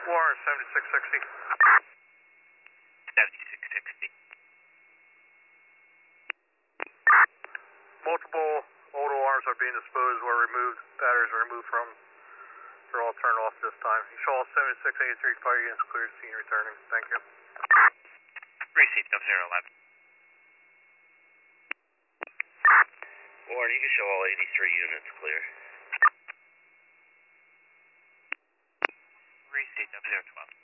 Warren 7660. 7660. Multiple old alarms are being disposed or removed. Batteries are removed from. They're all turned off this time. You show all 7683 fire units cleared, scene returning. Thank you. Receipt of 011. Warren, you can show all 83 units clear. Receipt of 012.